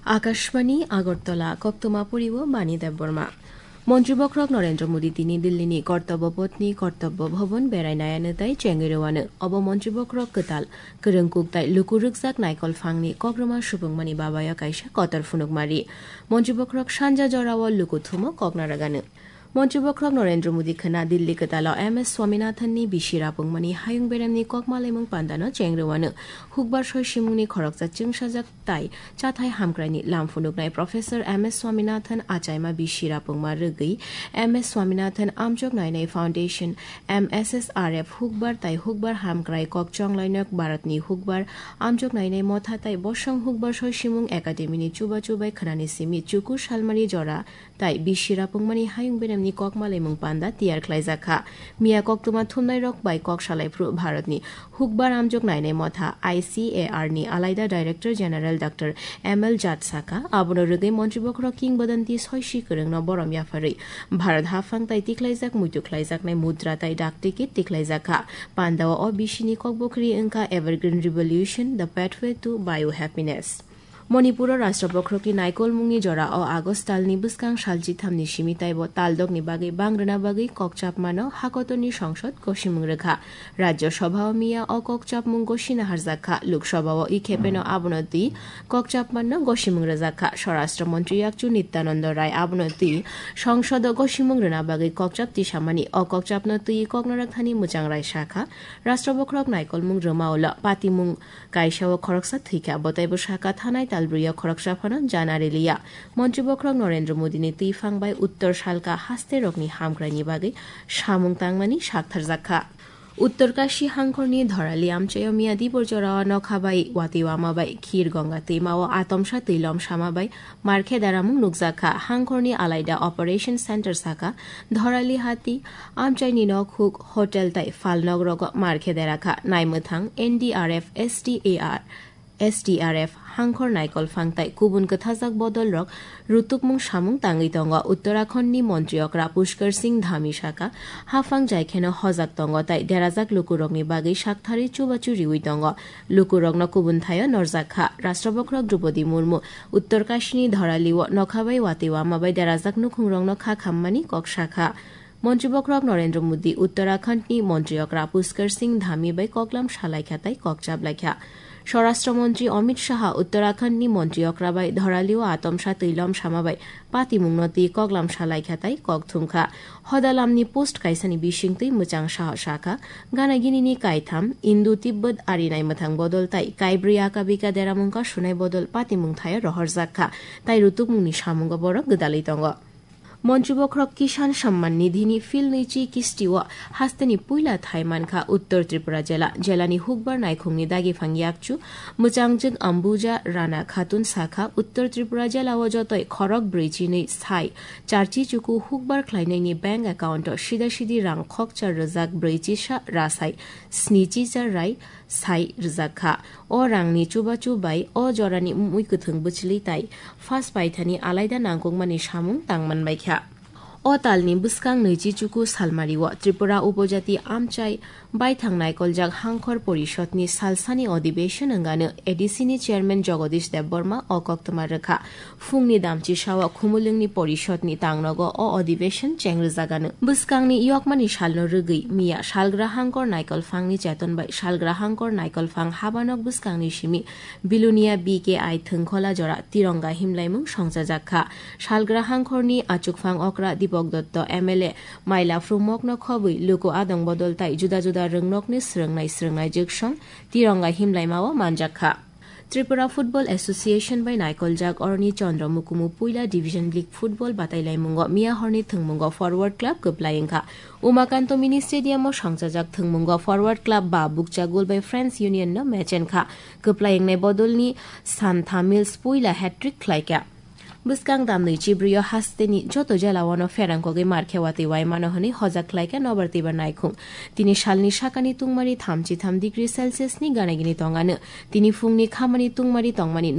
আকাশবাণী আগরতলা কক্তমা পরিব বাণী দেববর্মা মন্ত্রীবক্রক নরেন্দ্র মোদী তিনি দিল্লিনি কর্তব্য পত্নী কর্তব্য ভবন বেড়াইনায়ানো তাই চেঙ্গিরোয়ানো অব মন্ত্রীবক্রক কতাল করংকুক তাই লুকুরুকজাক নাইকল ফাংনি কগ্রমা সুবংমানি বাবায়া কাইসা কতর ফুনুকমারি মন্ত্রীবক্রক সানজা জরাওয়াল লুকুথুমো কগনারাগানো মন্ত্রীবক্রক নরেন্দ্র মোদী খানা দিল্লি কতাল MS স্বামীনাথননি বিশিরাপুংমানি হায়ুং বেরামনি ককমালাইমুং পান্দানো চেংরোয়ানো হুকবার সয়সিমুংনি খরকজা চিংসাজাক তাই চাথাই হামক্রাইনি লামফুনুকনাই প্রফেসর MS স্বামীনাথন আচাইমা বিশিরাপুংমা রগৈ MS স্বামীনাথন আমজক নাইনাই ফাউন্ডেশন MSSRF হুকবার তাই হুকবার হামক্রাই ককচং লাইনক ভারতনি হুকবার আমজক নাইনাই মথা তাই বসং হুকবার সয়সিমুং একাডেমিনি চুবা চুবাই খানানি সিমি চুকু শালমারি জরা তাই বিশিরাপুংমানি হায়ুং বেরামনি ককমালাইমুং পান্দা তিয়ার খ্লাইজাখা মিয়া কক্তমা থুমনাই রক বাই কক সালাইফ্রু ভারতনি হুকবার আমজক নাইনাই মথা ICAR ni আলাইদা ডাইরেক্টর জেনারেল ডক্টর ML জাতসাকা আবনো রগৈ মন্ত্রীবক্রক কিংবদন্তি ছয়শি করং বরম ইয়াফারৈ ভারত হাফাং তাই টিকলাইজাক মুইতু খ্লাইজাক নাই মুদ্রা তাই ডাক টিকিট টিকলাইজাখা পান্দাওয়া অ বিশিনি ককবকরি অংকা evergreen revolution the pathway to bio happiness Manipur রাষ্ট্রপক্ষী নাইকল মুংনি জরা ও আগস্ট তালনি বুসকাং সালজি থামনি সিমিতাইব তালদকনি বাগৈ বাংরনা বাগৈ ককচাপমানো হাকতনি সংসদ গসিমুং রেখা রাজ্যসভা মিয়া ও ককচাপমুং গসিনা হারজাখা লোকসভা ও ই খেপেন আবনতি ককচাপমানো গসিমুং রেজাখা স্বরাষ্ট্রমন্ত্রী ইয়াকচু নিত্যানন্দ রায় আবনতি সংসদ গসিমুং রেনা বাগৈ ককচাপ তিসামানি ও ককচাপনতি ককনরাথানি মুচাং রায় শাখা রাষ্ট্রপক্ষক নাইকল মুং রমাওল পাতিমুং কাইসা ও খরকসা থিকা বতাইব শাখা থানায় তালব্রিয়া খরকসাফানো জানারেলিয়া মন্ত্রীবক্রক নরেন্দ্র মোদী নি তিফাংবাই উত্তর শালকা হাস্তে রকনি হামক্রাইনি বাগৈ সামুং তাংমানি সাকথার জাখা উত্তরকাশী হাংখরনি ধরালি আমচায় মিয়া দিবর জরাওয়া নখাবাই ওয়াতিওয়ামাবাই ক্ষীর গঙ্গা তেমাও আতমসা তৈলম সামাবাই মার্খে দারামুং নুকজাখা হাংখরনি আলাইদা অপারেশন সেন্টার সাকা ধরালি হাতি আমচাইনি নখুক হোটেল তাই ফালনগরগ মার্খে দেরাখা নাইমথাং NDRF SDRF হাংখর নাইকল ফাংতাই কুবুন কথাজাক বদল রক রুতুকমুং সামুং তাঙ্গি তঙ্গ উত্তরাখণ্ডনি মন্ত্রীয়করা পুষ্কর সিং ধামি শাখা হাফাং জাইখেন হজাক তঙ্গ তাই দেরাজাক লুকুরগনি বাগৈ শাকথারি চুবাচু রিউই তঙ্গ লুকুরগ্ন কুবুন থায় নরজাখা রাষ্ট্রপক্ষক দ্রৌপদী মুর্মু উত্তরকাশিনী ধরালিও নখাবাই ওয়াতিওয়ামাবাই দেরাজাক নুখুংরগ্ন খা খাম্মানি কক শাখা মন্ত্রীবক্রক নরেন্দ্র মোদী উত্তরাখণ্ডনি মন্ত্রীয়করা পুষ্কর সিং ধামি বাই ককলাম সালাইখা তাই ককচাবলাইখা স্বরাষ্ট্রমন্ত্রী অমিত শাহ উত্তরাখণ্ডনি মন্ত্রীয়করাবাই ধরালিও আতমসা তৈলম সামাবাই পাতিমুংনতি কগলাম সালাইখাতাই ককথুমখা হদালামনি পোস্ট কাইসানি বিশিংতৈ মুচাং শাহ শাখা গানাগিনিনি কাইথাম ইন্দু তিব্বত আরিনাই মথাং বদল তাই কাইব্রি আকাবিকা দেরামুংকা সুনাই বদল পাতিমুং থায় রহরজাখা তাই রুতুকমুংনি সামুঙ্গ বড় গদালিতঙ্গ মন্ত্রীবক্রক কিষাণ সম্মান নিধিনি ফিলনৈচি কিস্টিওয়া হাস্তেনি পুইলা থাইমানখা উত্তর ত্রিপুরা জেলানি হুকবার নাইখুংনি দাগিফাং ইয়াকচু মুচাংজং আম্বুজা রানা খাতুন শাখা উত্তর ত্রিপুরা জেলা ও যতই খরক ব্রিচিনি স্থাই চারচি চুকু হুকবার খ্লাইনাইনি bank account সিদাসিদি Rang খকচার রজাক ব্রিচিসা রাসাই স্নিচিচার Rai Sai রজাখা O রাংনি চুবাচু by ও জরানি মুইকুথুং বুচলি তাই ফার্স্ট পাইথানি আলাইদা নাংকুংমানি সামুং তাংমান বাইখা ও তালনি বুসকাং নৈচি চুকু সালমারিও ত্রিপুরা উপজাতি আমচাই বাইথাং নাইকলজাক হাংখর পরিষদনি সালসানি অধিবেশন অঙ্গানো এডিসিনি চেয়ারম্যান জগদীশ দেববর্মা ও কক্তমা রেখা ফুংনি দামচি সাওয়া খুমুলুংনি পরিষদনি তাংনগ ও অধিবেশন চেংরজাগানো বুসকাংনি ইয়কমানি সালনো রগৈ মিয়া শালগ্রা হাংকর নাইকল ফাংনি চেতন by শালগ্রা হাংকর নাইকল Phang হাবানক বুসকাংনি Simi Belonia BKI থংখলা জরা তিরঙ্গা হিমলাইমুং সংজাজাখা শালগ্রা হাংখরনি আচুক ফাং অকরা দীপক দত্ত MLA মাইলা ফ্রুমকন খবৈ লোকো আদং বদল তাই জুদা জুদা রংনকনি স্রংনাই জগসং তিরঙ্গা হিমলাইমাও মানজাখা ত্রিপুরা ফুটবল এসোসিয়েশন বাই নাইকলজাক অরনি চন্দ্র মুকুমু পুইলা ডিভিশন লিগ ফুটবল বাতাইলাইমুঙ্গ মিয়া হরনি থংমুঙ্গ ফরওয়ার্ড ক্লাব কপ্লাইংখা উমাকান্ত মিনি স্টেডিয়াম সংজাজাক থংমুঙ্গ ফরওয়ার্ড ক্লাব বা বুকচা গোল বাই ফ্রেন্ডস ইউনিয়ন মেচেনখা কপ্লাইংনাই বদলনি সান্থা মিলস পুইলা হ্যাট্রিক খ্লাইকা বুসকাং দামনৈ চিব্রিয় হাস্তেনি যত জেলাওয়ানো ফেরাঙ্কগে মার্খেওয়াতে ওয়াইমানহনি হজাকলাইকা নবরতিবার নাইখুং তিনি শালনি শাকানি তুংমারি থামচি থাম ডিগ্রি সেলসিয়াসনি গানাগিনি তঙ্গানো তিনি ফুংনি খামানি তুংমারি তংমানি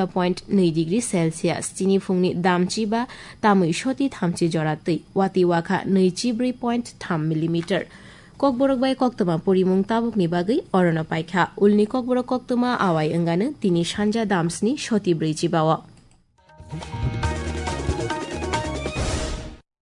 2.2 ডিগ্রি সেলসিয়াস তিনি ফুংনি দামচি বা তামৈ সতি থামচি জরাতৈ ওয়াতিওয়াখা 2.3 মিলিমিটার ককবরক বাই কক্তমা পরিমুং তাবুকনি বাগৈ অরণ পাইখা উলনি ককবরক কক্তমা আওয়াই অঙ্গানো তিনি সানজা দামসনি সতি ব্রিচি বাওয়া